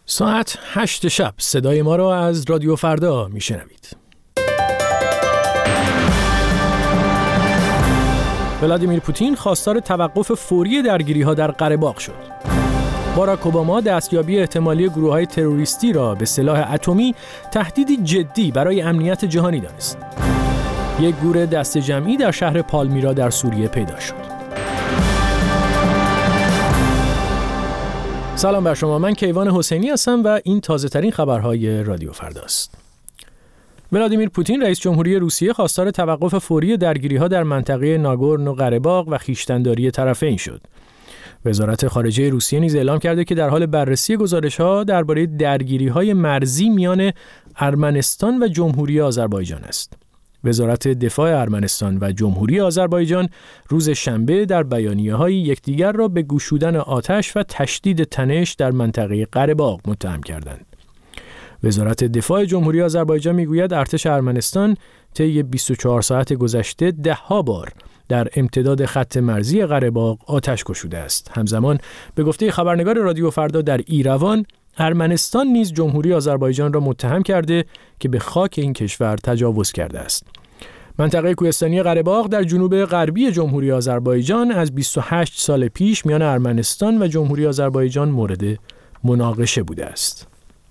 ساعت 8 شب صدای ما را از رادیو فردا میشنوید. ولادیمیر پوتین خواستار توقف فوری درگیری‌ها در قره باغ شد. باراک اوباما دستیابی احتمالی گروه‌های تروریستی را به سلاح اتمی تهدیدی جدی برای امنیت جهانی دانست. یک گور دسته جمعی در شهر پالمیرا در سوریه پیدا شد. سلام بر شما، من کیوان حسینی هستم و این تازه ترین خبرهای رادیو فرداست. ولادیمیر پوتین رئیس جمهوری روسیه خواستار توقف فوری درگیری‌ها در منطقه ناگورنو قره‌باغ و خویشتن‌داری طرفین شد. وزارت خارجه روسیه نیز اعلام کرده که در حال بررسی گزارش‌ها درباره درگیری‌های مرزی میان ارمنستان و جمهوری آذربایجان است. وزارت دفاع ارمنستان و جمهوری آذربایجان روز شنبه در بیانیه‌های یکدیگر را به گشودن آتش و تشدید تنش در منطقه قره‌باغ متهم کردند. وزارت دفاع جمهوری آذربایجان میگوید ارتش ارمنستان طی 24 ساعت گذشته 10 بار در امتداد خط مرزی قره‌باغ آتش گشوده است. همزمان به گفته خبرنگار رادیو فردا در ایروان، ارمنستان نیز جمهوری آذربایجان را متهم کرده که به خاک این کشور تجاوز کرده است. منطقه کوهستانی قره‌باغ در جنوب غربی جمهوری آذربایجان از 28 سال پیش میان ارمنستان و جمهوری آذربایجان مورد مناقشه بوده است.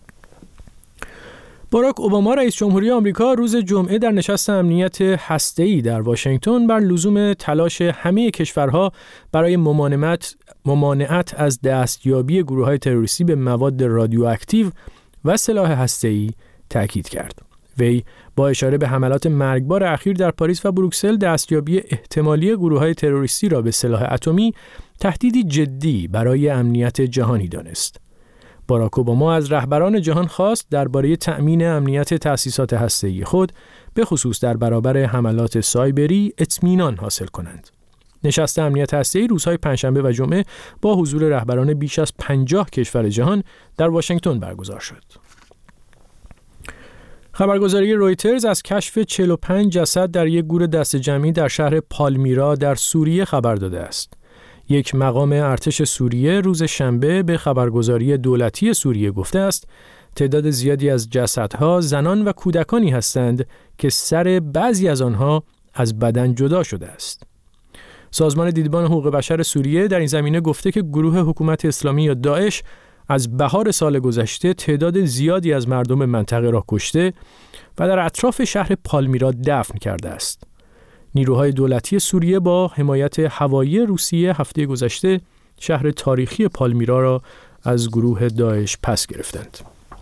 باراک اوباما رئیس جمهوری آمریکا روز جمعه در نشست امنیت هسته‌ای در واشنگتن بر لزوم تلاش همه کشورها برای ممانعت از دستیابی گروه‌های تروریستی به مواد رادیواکتیو و سلاح هسته‌ای تاکید کرد. وی با اشاره به حملات مرگبار اخیر در پاریس و بروکسل دستیابی احتمالی گروه‌های تروریستی را به سلاح اتمی تهدیدی جدی برای امنیت جهانی دانست. باراک اوباما از رهبران جهان خواست درباره تأمین امنیت تأسیسات هسته‌ای خود به خصوص در برابر حملات سایبری اطمینان حاصل کنند. نشست امنیت هسته‌ای روزهای پنجشنبه و جمعه با حضور رهبران بیش از 50 کشور جهان در واشنگتن برگزار شد. خبرگزاری رویترز از کشف 45 جسد در یک گور دسته جمعی در شهر پالمیرا در سوریه خبر داده است. یک مقام ارتش سوریه روز شنبه به خبرگزاری دولتی سوریه گفته است تعداد زیادی از جسدها زنان و کودکانی هستند که سر بعضی از آنها از بدن جدا شده است. سازمان دیدبان حقوق بشر سوریه در این زمینه گفته که گروه حکومت اسلامی یا داعش از بهار سال گذشته تعداد زیادی از مردم منطقه را کشته و در اطراف شهر پالمیرا دفن کرده است. نیروهای دولتی سوریه با حمایت هوایی روسیه هفته گذشته شهر تاریخی پالمیرا را از گروه داعش پس گرفتند.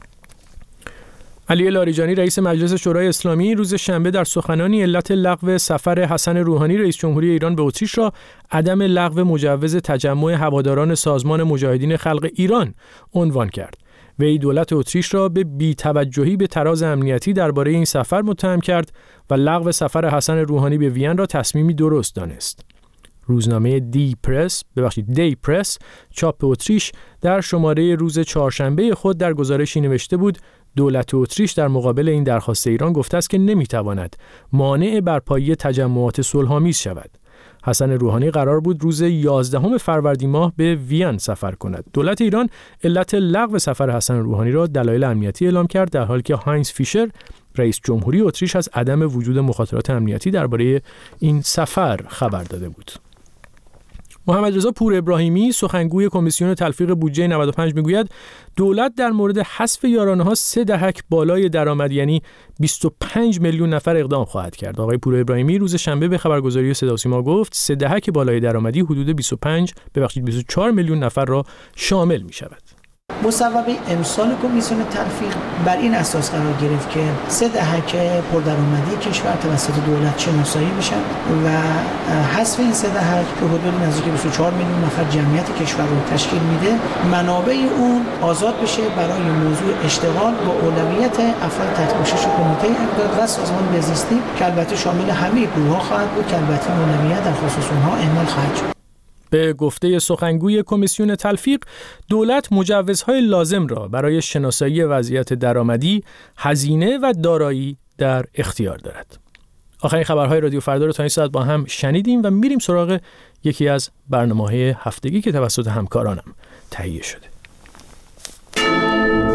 علی لاریجانی رئیس مجلس شورای اسلامی روز شنبه در سخنانی علت لغو سفر حسن روحانی رئیس جمهوری ایران به اتریش را عدم لغو مجوز تجمع هواداران سازمان مجاهدین خلق ایران عنوان کرد. وی دولت اتریش را به بی‌توجهی به تراز امنیتی درباره این سفر متهم کرد و لغو سفر حسن روحانی به وین را تصمیمی درست دانست. روزنامه دی پرس چاپ اتریش در شماره روز چهارشنبه خود در گزارشی نوشته بود دولت اتریش در مقابل این درخواست ایران گفته است که نمیتواند مانع برپایی تجمعات صلح‌آمیز شود. حسن روحانی قرار بود روز 11 فروردین ماه به وین سفر کند. دولت ایران علت لغو سفر حسن روحانی را دلایل امنیتی اعلام کرد، در حالی که هاینز فیشر رئیس جمهوری اتریش از عدم وجود مخاطرات امنیتی درباره این سفر خبر داده بود. محمد رضا پور ابراهیمی سخنگوی کمیسیون تلفیق بودجه 95 میگوید دولت در مورد حذف یارانه‌ها 3 دهک بالای درآمد یعنی 25 میلیون نفر اقدام خواهد کرد. آقای پور ابراهیمی روز شنبه به خبرگزاری صدا و سیما گفت 3 دهک بالای درآمدی حدود 24 میلیون نفر را شامل می‌شود. مصوبه امسال کمیسیون تلفیق بر این اساس قرار گرفت که 3 دهک پردرآمدی کشور توسط دولت شناسایی بشن و حذف این 3 دهک که حدود نزدیک 24 میلیون نفر جمعیت کشور رو تشکیل میده منابع اون آزاد بشه برای موضوع اشتغال با اولویت افراد تحت پوشش کمیته امداد و سازمان بهزیستی که البته شامل همه گروه‌ها خواهد بود که البته اولویت در خصوص اونها اعمال خواهد شد. به گفته سخنگوی کمیسیون تلفیق، دولت مجوزهای لازم را برای شناسایی وضعیت درآمدی، هزینه و دارایی در اختیار دارد. آخرین خبرهای رادیو فردا رو تا این ساعت با هم شنیدیم و میریم سراغ یکی از برنامه‌های هفتگی که توسط همکارانم تهیه شده.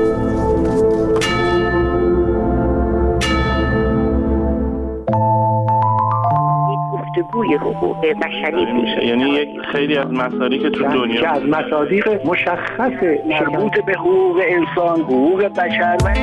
الگوی حقوق بشری میشه. یعنی یک خیلی از مصادیق که تو دنیا که از مصادیق مشخص مربوط به حقوق انسان، حقوق بشر و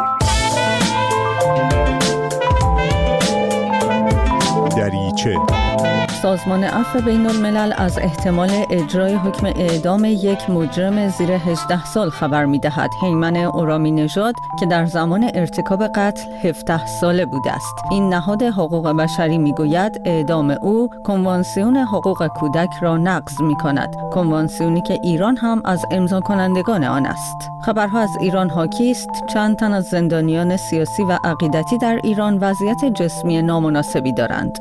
دریچه. سازمان عفو بین الملل از احتمال اجرای حکم اعدام یک مجرم زیر 18 سال خبر می‌دهد. هیمن اورامی نژاد که در زمان ارتکاب قتل 17 ساله بوده است. این نهاد حقوق بشری می‌گوید اعدام او کنوانسیون حقوق کودک را نقض می‌کند. کنوانسیونی که ایران هم از امضا کنندگان آن است. خبرها از ایران حاکی است. چند تن از زندانیان سیاسی و عقیدتی در ایران وضعیت جسمی نامناسبی دارند.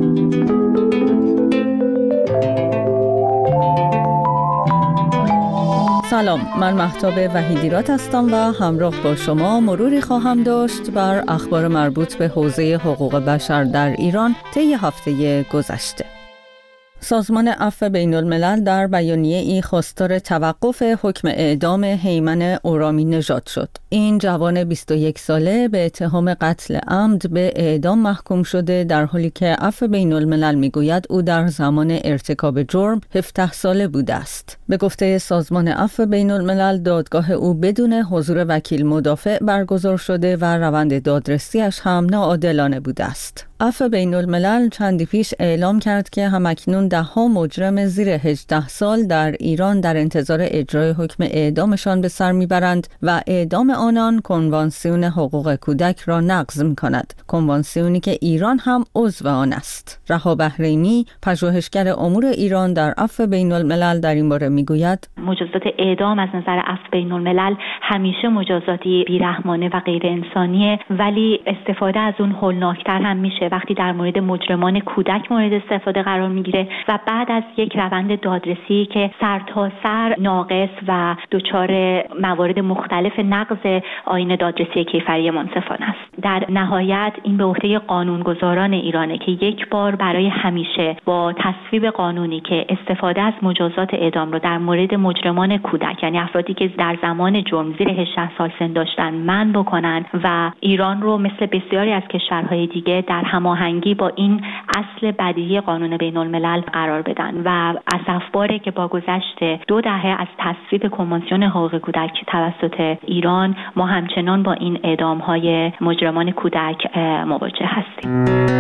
سلام، من مهتاب وحیدیرات هستم و همراه با شما مروری خواهم داشت بر اخبار مربوط به حوزه حقوق بشر در ایران طی هفته گذشته. سازمان عفو بین الملل در بیانیه‌ای خواستار توقف حکم اعدام هیمن اورامی نژاد شد. این جوان 21 ساله به اتهام قتل عمد به اعدام محکوم شده، در حالی که عفو بین الملل میگوید او در زمان ارتکاب جرم 17 ساله بوده است. به گفته سازمان عفو بین الملل دادگاه او بدون حضور وکیل مدافع برگزار شده و روند دادرسیش هم ناعادلانه بوده است. عفو بین الملل چندی پیش اعلام کرد که همکنون 10 مجرم زیر 18 سال در ایران در انتظار اجرای حکم اعدامشان به سر میبرند و اعدام آنان کنوانسیون حقوق کودک را نقض می‌کند. کنوانسیونی که ایران هم عضو آن است. رها بحرینی، پژوهشگر امور ایران در عفو بین الملل در این باره میگوید مجازات اعدام از نظر عفو بین الملل همیشه مجازاتی بیرحمانه و غیر انسانیه، ولی استفاده از اون هولناکتر هم میشه وقتی در مورد مجرمان کودک مورد استفاده قرار میگیره و بعد از یک روند دادرسی که سرتاسر ناقص و دچار موارد مختلف نقض آیین دادرسی کیفری منصفانه است. در نهایت این به عهده قانونگذاران ایرانه که یک بار برای همیشه با تصویب قانونی که استفاده از مجازات اعدام رو در مورد مجرمان کودک، یعنی افرادی که در زمان جرم زیر 18 سال سن داشتن، منع بکنن و ایران رو مثل بسیاری از کشورهای دیگه در هماهنگی با این اصل بدیهی قانون بین الملل قرار بدن و اسفباره که با گذشت 2 دهه از تصویب کنوانسیون حقوق کودک توسط ایران ما همچنان با این اعدام‌های مجرمان کودک مواجه هستیم.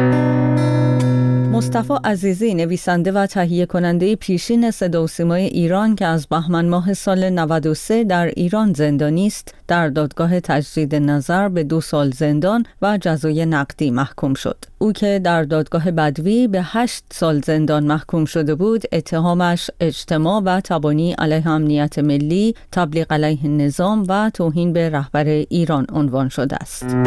مصطفی عزیزی، نویسنده و تهیه کننده پیشین صدا و سیمای ایران که از بهمن ماه سال 93 در ایران زندانی است، در دادگاه تجدید نظر به 2 سال زندان و جزای نقدی محکوم شد. او که در دادگاه بدوی به 8 سال زندان محکوم شده بود، اتهامش اجتماع و تبانی علیه امنیت ملی، تبلیغ علیه نظام و توهین به رهبر ایران عنوان شده است.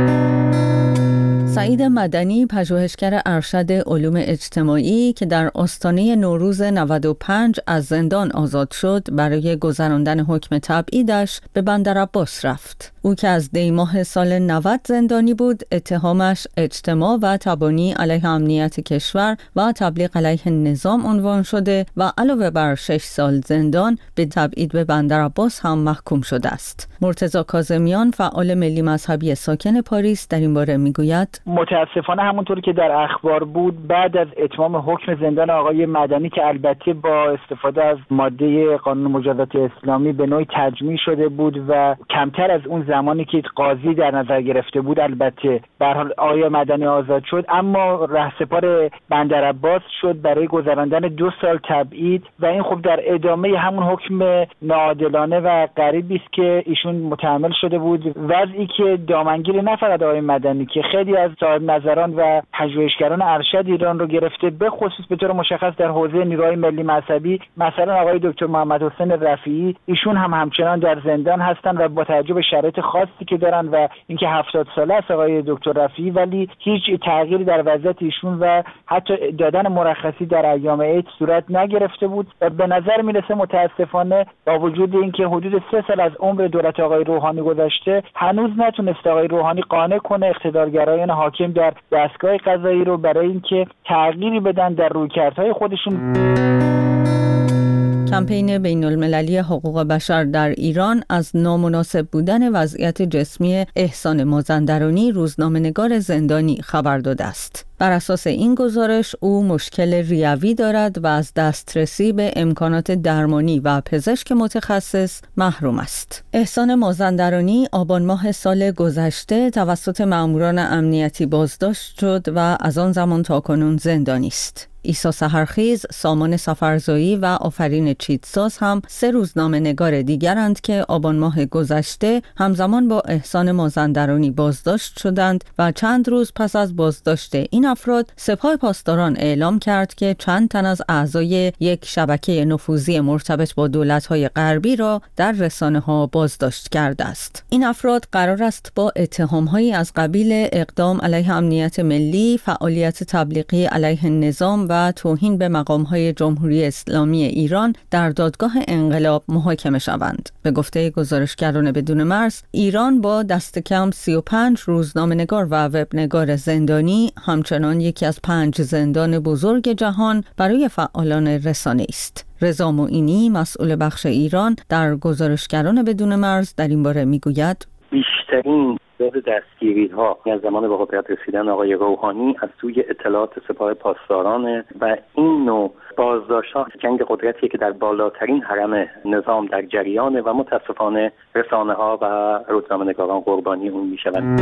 سعید مدنی، پژوهشگر ارشد علوم اجتماعی که در آستانه نوروز 95 از زندان آزاد شد، برای گذراندن حکم تبعیدش به بندرعباس رفت. او که از دی ماه سال 90 زندانی بود، اتهامش اجتماع و تبانی علیه امنیت کشور و تبلیغ علیه نظام عنوان شده و علاوه بر 6 سال زندان به تبعید به بندرعباس هم محکوم شده است. مرتضی کاظمیان، فعال ملی مذهبی ساکن پاریس، در این باره میگوید متاسفانه همونطور که در اخبار بود، بعد از اتمام حکم زندان آقای مدنی که البته با استفاده از ماده قانون مجازات اسلامی به نوعی تجمیع شده بود و کمتر از اون زمانی که قاضی در نظر گرفته بود، البته به هر حال آقای مدنی آزاد شد، اما رهسپار بندرعباس شد برای گذراندن 2 سال تبعید و این خب در ادامه همون حکم ناعادلانه و غریبی است که ایشون متحمل شده بود، وضعی که دامنگیر نه فقط آقای مدنی که خیلی از صاحب نظران و پژوهشگران ارشد ایران رو گرفته، به خصوص به طور مشخص در حوزه نیروهای ملی مذهبی، مثلا آقای دکتر محمد حسین رفیعی، ایشون هم همچنان در زندان هستن و با توجه به شرایط خاصی که دارن و اینکه 70 ساله است آقای دکتر رفیعی، ولی هیچ تغییری در وضعیت ایشون و حتی دادن مرخصی در ایام عید صورت نگرفته بود و به نظر میرسه متاسفانه با وجود اینکه حدود 3 سال از عمر دولت آقای روحانی گذشته، هنوز نتونسته آقای روحانی قانع کنه اقتدارگرایان حاکم در دستگاه قضایی رو برای اینکه تغییری بدن در رویکردهای خودشون. کمپین بین‌المللی حقوق بشر در ایران از نامناسب بودن وضعیت جسمی احسان مازندرانی، روزنامه‌نگار زندانی، خبر داده است. بر اساس این گزارش او مشکل ریوی دارد و از دسترسی به امکانات درمانی و پزشک متخصص محروم است. احسان مازندرانی آبان ماه سال گذشته توسط ماموران امنیتی بازداشت شد و از آن زمان تاکنون زندانی است. عیسی سحرخیز، سامان سفرزایی و آفرین چیتساز هم 3 روزنامه‌نگار دیگرند که آبان ماه گذشته همزمان با احسان مازندرانی بازداشت شدند و چند روز پس از بازداشت این افراد سپاه پاسداران اعلام کرد که چند تن از اعضای یک شبکه نفوذی مرتبط با دولت‌های غربی را در رسانه‌ها بازداشت کرده است. این افراد قرار است با اتهام‌هایی از قبیل اقدام علیه امنیت ملی، فعالیت تبلیغی علیه نظام و توهین به مقام‌های جمهوری اسلامی ایران در دادگاه انقلاب محاکمه شوند. به گفته گزارشگران بدون مرز، ایران با دست کم 35 روزنامه‌نگار و وبنگار زندانی همچنان یکی از 5 زندان بزرگ جهان برای فعالان رسانه است. رضا معینی، مسئول بخش ایران در گزارشگران بدون مرز، در این باره میگوید: بیشترین دستگیری‌ها از زمان به قدرت رسیدن آقای روحانی از سوی اطلاعات سپاه پاسداران و این نوع بازداشت‌ها جنگ قدرتیه که در بالاترین حرم نظام در جریانه و متاسفانه رسانه‌ها و روزنامه‌نگاران قربانی اون میشوند.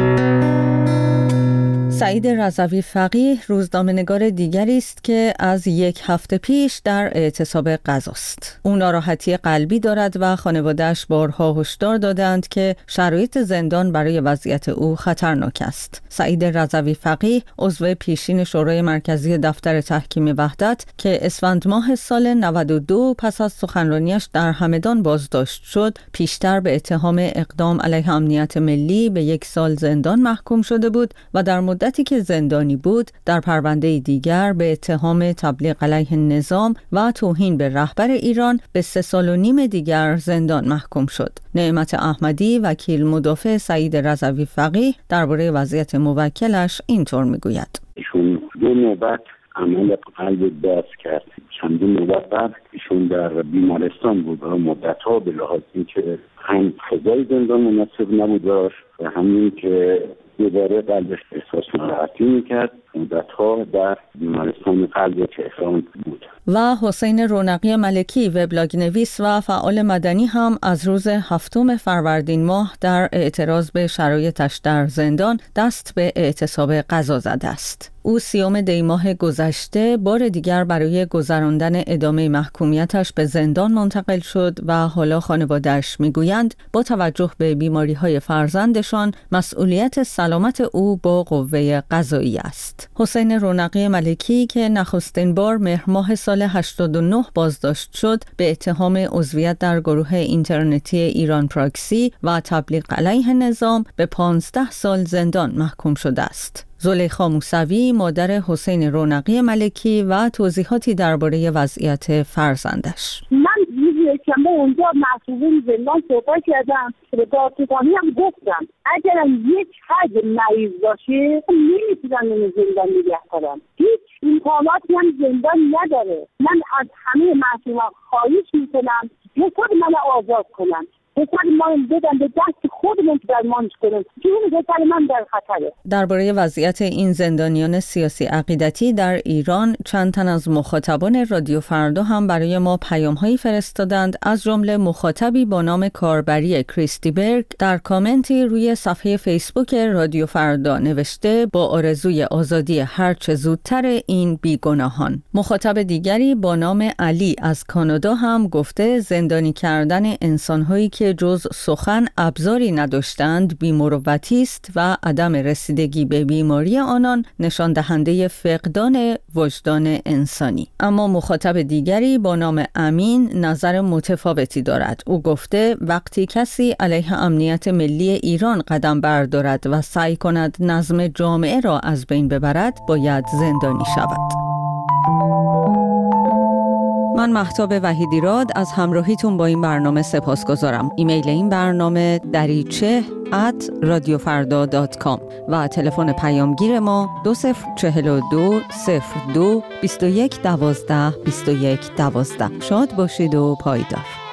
سعید رضوی فقیه روزنامه‌نگار دیگری است که از 1 هفته پیش در اعتصاب غذاست. او ناراحتی قلبی دارد و خانواده‌اش بارها هشدار دادند که شرایط زندان برای وضعیت او خطرناک است. سعید رضوی فقیه عضو پیشین شورای مرکزی دفتر تحکیم وحدت که اسفند ماه سال 92 پس از سخنرانیش در همدان بازداشت شد، پیشتر به اتهام اقدام علیه امنیت ملی به 1 سال زندان محکوم شده بود و در مدتی که زندانی بود در پرونده دیگر به اتهام تبلیغ علیه نظام و توهین به رهبر ایران به 3 سال و نیم دیگر زندان محکوم شد. نعمت احمدی، وکیل مدافع سعید رضوی فقیه، درباره وضعیت موکلش اینطور میگوید: ایشون 2 نوبت عمل قلب باز کرد. چندین نوبت بعد ایشون در بیمارستان بود و مدت‌ها به لحاظ اینکه هم فضای زندان مناسب نبود و همین که دوباره قلبش احساس ناراحتی میکرد، مدت‌ها در بیمارستان قلب تهران بود. و حسین رونقی ملکی، وبلاگ نویس و فعال مدنی، هم از روز 7 فروردین ماه در اعتراض به شرایطش در زندان دست به اعتصاب غذا زده است. او 30 دی ماه گذشته بار دیگر برای گذراندن ادامه محکومیتش به زندان منتقل شد و حالا خانواده‌اش میگویند با توجه به بیماری‌های فرزندشان مسئولیت سلامت او با قوه قضایی است. حسین رونقی ملکی که نخستین بار مهر ماه سال 89 بازداشت شد به اتهام عضویت در گروه اینترنتی ایران پراکسی و تبلیغ علیه نظام به 15 سال زندان محکوم شده است. زلیخا موسوی، مادر حسین رونقی ملکی، و توضیحاتی درباره وضعیت فرزندش: من یکشنبه اونجا مسئولین زندان صحبت کردم، به دادستانی هم گفتم اگر یک حد مریض باشه نمیتونن اون زندان نگه دارن، هیچ امکاناتی هم زندان نداره. من از همه مسئولان خواهش میکنم پسر من آزاد کنن، پسر من بدن به دست خودمون درمانش کنن، جون پسر من در خطره. درباره وضعیت این زندانیان سیاسی عقیدتی در ایران چند تن از مخاطبان رادیو فردا هم برای ما پیام‌هایی فرستادند، از جمله مخاطبی با نام کاربری کریستی برگ در کامنتی روی صفحه فیسبوک رادیو فردا نوشته با آرزوی آزادی هرچه زودتر این بیگناهان. مخاطب دیگری با نام علی از کانادا هم گفته زندانی کردن انسان‌هایی که جز سخن ابزاری نداشتند بی‌مروتی است و عدم رسیدگی به بیماری آنان نشان دهنده فقدان وجدان انسانی. اما مخاطب دیگری با نام امین نظر متفاوتی دارد. او گفته وقتی کسی علیه امنیت ملی ایران قدم بردارد و سعی کند نظم جامعه را از بین ببرد باید زندانی شود. من مهتاب وحیدیراد از همراهیتون با این برنامه سپاسگزارم. ایمیل این برنامه dariche@radiofarda.com و تلفن پیامگیر ما 2042 02 21 12 21 12. شاد باشید و پایدار.